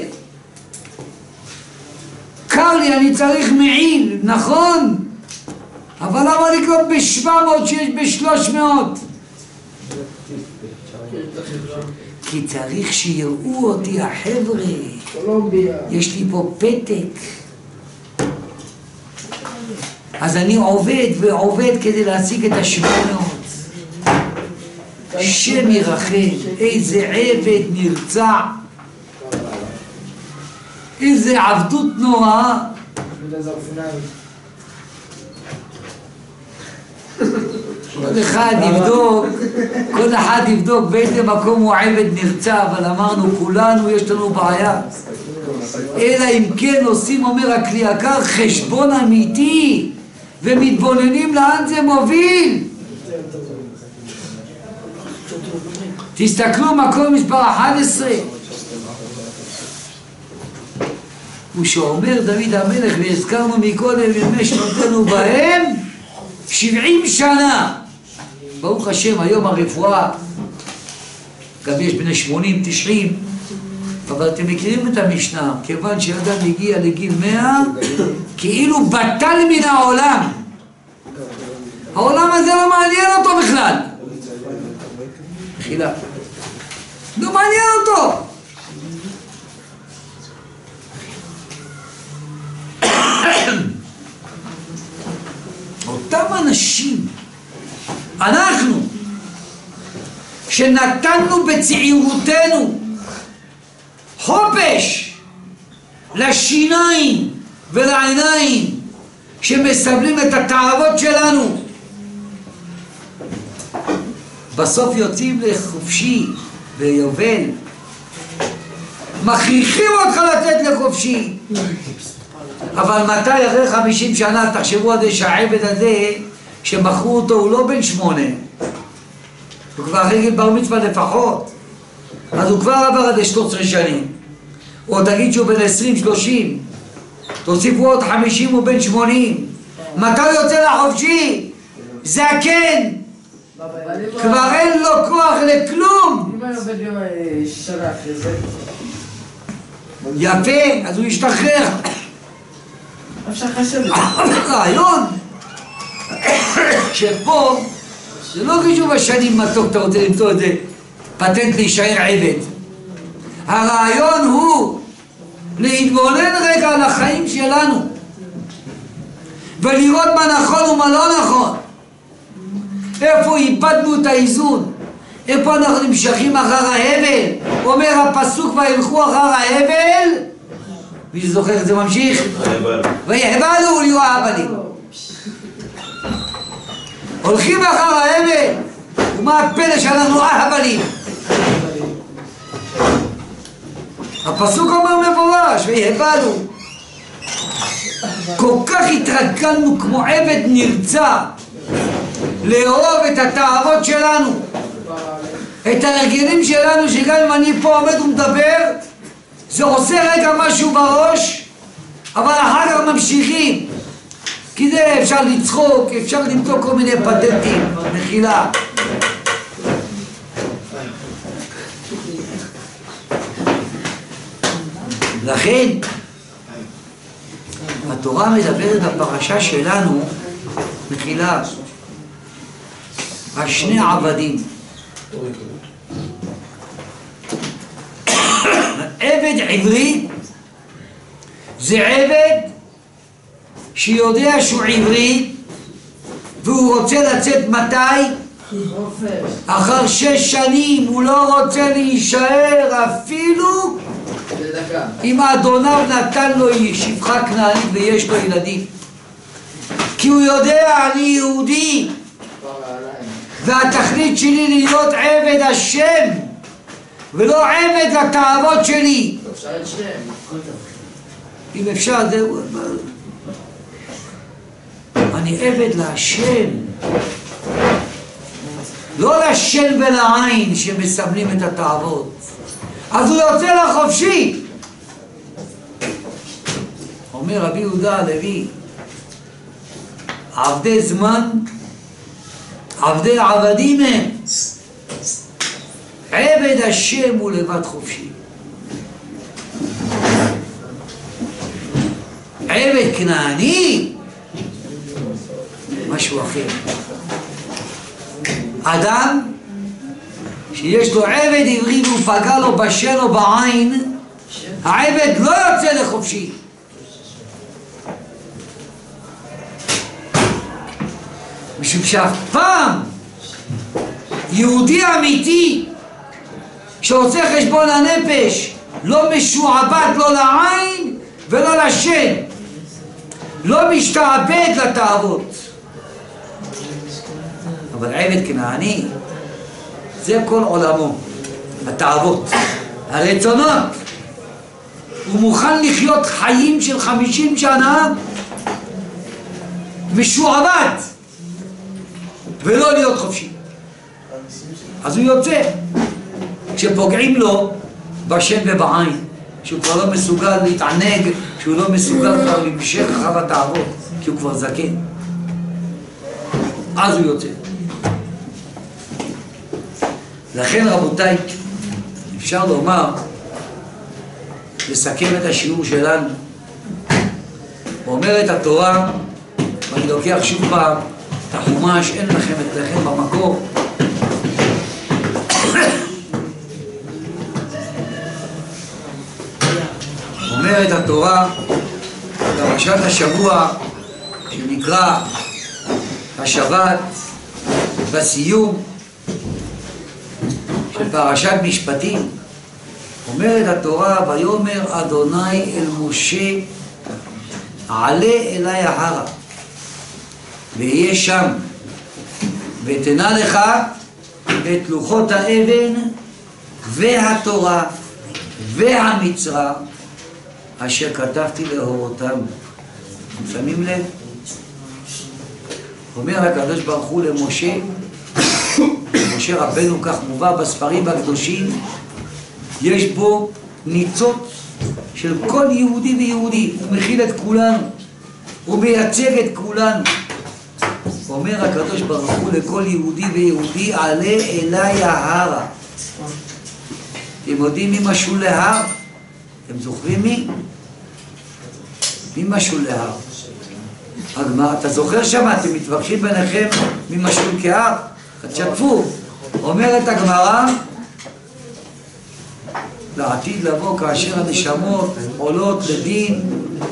קר לי, אני צריך מעיל, נכון? אבל למה לקנות ב-700 שיש ב-300? כי צריך שיראו אותי החבר'ה. יש לי פה פתק. אז אני עובד ועובד כדי להשיג את ה-700. שם ירחם, איזה עבד נרצע, איזה עבדות נוראה. כל אחד יבדוק באיזה מקום הוא עבד נרצע, אבל אמרנו כולנו יש לנו בעיה. אלא אם כן עושים, אומר הכלי יקר, חשבון אמיתי ומתבוננים לאן זה מוביל. תסתכלו מקום מספר 11, הוא שאומר דוד המלך, והזכרנו מקודם ימי שנותינו בהם 70 שנה. ברוך השם, היום הרפואה, גם יש בני 80, 90, אבל אתם מכירים את המשנה, כיוון שאדם הגיע לגיל 100, כאילו בטל מן העולם. העולם הזה לא מעניין אותו בכלל. מחילה. לא מעניין אותו. אותם אנשים, אנחנו, שנתנו בצעירותנו חופש לשיניים ולעיניים שמסבלים את התאוות שלנו, בסוף יוצאים לחופשי ויובל, מכריחים אותך לצאת לחופשי. אבל מתי אחרי 50 שנה תחשבו על זה שהעבד הזה שמכרו אותו הוא לא בן 8, הוא כבר אחרי גיל בר מצווה לפחות, אז הוא כבר עבר עד 13 שנים, או תגיד שהוא בן 20-30, תוסיפו עוד 50 הוא בן 80, מתי הוא יוצא לחופשי? זקן, כבר אין לו כוח לכלום. אם אני עובד יום שנה אחרי זה יפה, אז הוא ישתחרר. אפשר לחשב את זה. רעיון שפה זה לא חישוב השנים מתוק, אתה רוצה למצוא את זה פטנט להישאר עבד. הרעיון הוא להתבונן רגע על החיים שלנו ולראות מה נכון ומה לא נכון, איפה איבדנו את האיזון, איפה אנחנו נמשכים אחר ההבל. אומר הפסוק וילכו אחר ההבל, מי שזוכר את זה ממשיך, ויהבלו וליהו ההבלים, הולכים אחר ההבל. ומה הפלא שאנחנו ההבלים? הפסוק אומר מפורש ויהבלו. כל כך התרגלנו כמו עבד נרצע לאהוב את התאוות שלנו, את ההרגלים שלנו, שגם אם אני פה עומד ומדבר זה עושה רגע משהו בראש, אבל אחר כך ממשיכים, כי זה אפשר לצחוק, אפשר למצוא כל מיני פטנטים. מחילה. לכן התורה מדברת בפרשה שלנו, מחילה, על שני עבדים. עבד עברי זה עבד שיודע שהוא עברי והוא רוצה לצאת מתי? אחר 6 שנים. הוא לא רוצה להישאר אפילו אם אדוניו נתן לו שפחה כנענית ויש לו ילדים, כי הוא יודע אני יהודי והתכלית שלי להיות עבד השם ולא עבד לתאוות שלי. אפשר את שניהם. אם אפשר, זהו, אני עבד להשם, לא לשן ולעין שמסמלים את התאוות. אז הוא יוצא לחופשי. אומר רבי יהודה הלוי, עבדי זמן עבדי עבדים הם, עבד השם הוא לבד חופשי. עבד כנעני משהו אחר. אדם שיש לו עבד עברי והוא פגע לו בשן או בעין, העבד לא יוצא לחופשי. משום שאף פעם יהודי אמיתי שעושה חשבון הנפש לא משועבד לא לעין ולא לשן, לא משתעבד לתאוות. אבל עבד כנעני זה כל עולמו, התאוות, הרצונות. הוא מוכן לחיות חיים של 50 שנה משועבד ולא להיות חופשי. אז הוא יוצא כשפוגעים לו בשן ובעין, שהוא כבר לא מסוגל להתענג, שהוא לא מסוגל כבר להמשך אחר התאוות, כי הוא כבר זקן. אז הוא יוצא. לכן רבותיי, אפשר לומר, לסכם את השיעור שלנו. אומרת התורה, ואני לוקח שוב פעם את החומש, אין לכם את לכם במקור. אומרת התורה, פרשת השבוע, שנקרא השבת, בסיום של פרשת משפטים, אומרת התורה, ויאמר אדוני אל משה, עלה אליי ההרה ואהיה שם, ותנה לך את לוחות האבן והתורה והמצרה אשר כתבתי להורותם. שמים לב? אומר הקדוש ברוך הוא למשה, משה רבנו כך מובא בספרים הקדושים, יש בו ניצות של כל יהודי ויהודי, הוא מכיל את כולנו, הוא מייצג את כולנו. אומר הקדוש ברוך הוא לכל יהודי ויהודי, עלה אליי ההרה. אתם יודעים מי משול להר? אתם זוכרים מי? מי משול להר? הגמרא, אתה זוכר שם? אתם מתווכחים ביניכם מי משול כהר? תשתפו. אומרת הגמרא, לעתיד לבוא כאשר הנשמות עולות לדין,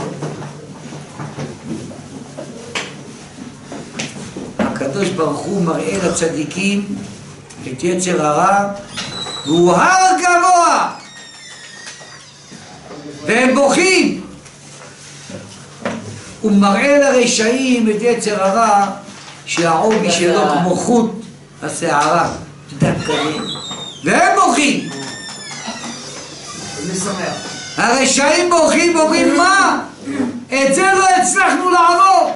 הקדוש ברוך הוא מראה לצדיקים את יצר הרע, והוא הר גבוה והם בוכים. הוא מראה לרשעים את יצר הרע שהעובי שלו כמו חוט השערה, והם בוכים. הרשעים בוכים, אומרים מה? את זה לא הצלחנו לעבור.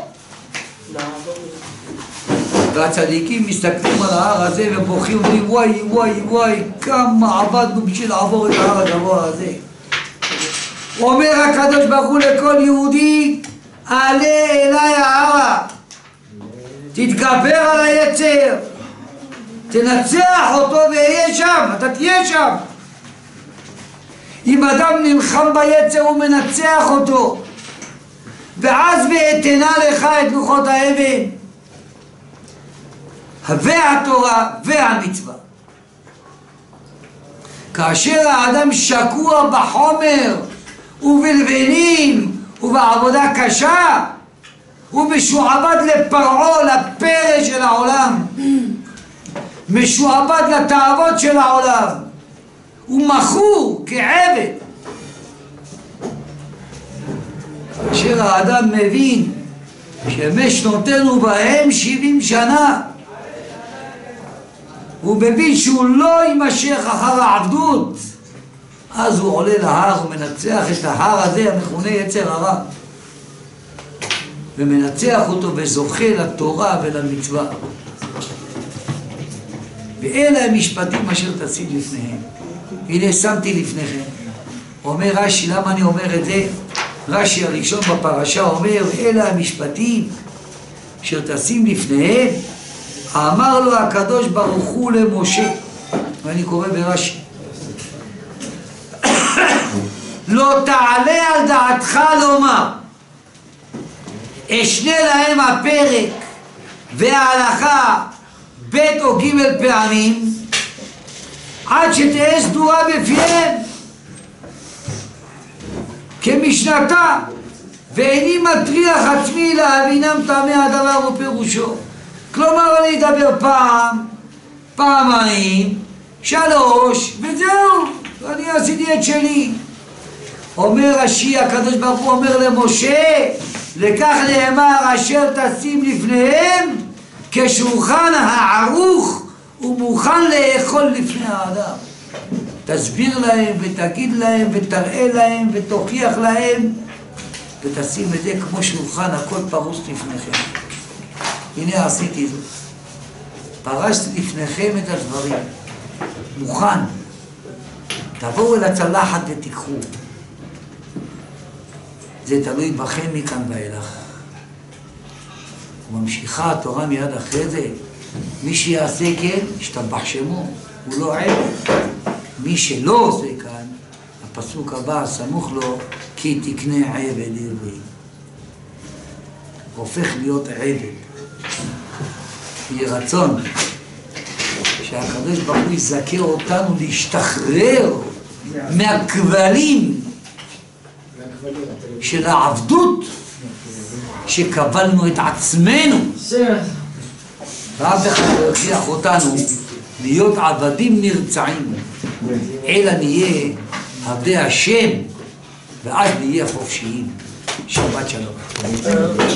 והצדיקים מסתכלים על ההר הזה ובוכים, אומרים וואי וואי וואי, כמה עבדנו בשביל לעבור את ההר הגבוה הזה. אומר הקדוש ברוך הוא לכל יהודי, עלה אליי ההרה, תתגבר על היצר, תנצח אותו ויהיה שם, אתה תהיה שם. אם אדם נלחם ביצר הוא מנצח אותו, ואז ואתנה לך את לוחות האבן והתורה והמצווה. כאשר האדם שקוע בחומר ובלבנים ובעבודה קשה, הוא משועבד לפרעה, לפרא של העולם, משועבד לתאוות של העולם, הוא מכור כעבד. כאשר האדם מבין שמשנותינו בהם 70 שנה, הוא מבין שהוא לא יימשך אחר העבדות, אז הוא עולה להר ומנצח את ההר הזה המכונה יצר הרע, ומנצח אותו וזוכה לתורה ולמצווה. ואלה המשפטים אשר תשים לפניהם. הנה שמתי לפניכם. אומר רש"י, למה אני אומר את זה? רש"י הראשון בפרשה אומר, אלה המשפטים אשר תשים לפניהם, אמר לו הקדוש ברוך הוא למשה, ואני קורא ברש"י, לא תעלה על דעתך לומר, אשנה להם הפרק וההלכה ב' או ג' פעמים, עד שתהיה סדורה בפיהם כמשנתה, ואיני מטריח עצמי להבינם טעמי הדבר ופירושו. כלומר אני אדבר פעם, פעמיים, 3 וזהו, אני עשיתי את שלי. אומר רש"י, הקדוש ברוך הוא אומר למשה, לכך נאמר אשר תשים לפניהם כשולחן הערוך ומוכן לאכול לפני האדם. תסביר להם ותגיד להם ותראה להם ותוכיח להם, ותשים את זה כמו שולחן, הכל פרוס לפניכם. הנה עשיתי זאת, פרסתי לפניכם את הדברים, מוכן. תבואו אל הצלחת ותיקחו. זה תלוי בכם מכאן ואילך. וממשיכה התורה מיד אחרי זה, מי שיעשה כן ישתבח שמו, הוא לא עבד. מי שלא עושה כאן, הפסוק הבא סמוך לו, כי תקנה עבד עברי. הופך להיות עבד. יהיה רצון שהקדוש ברוך הוא יזכה אותנו להשתחרר מהכבלים של העבדות שקבלנו את עצמנו, ואף אחד לא הכריח אותנו להיות עבדים נרצעים, אלא נהיה עבדי השם, ואז נהיה חופשיים. שבת שלום.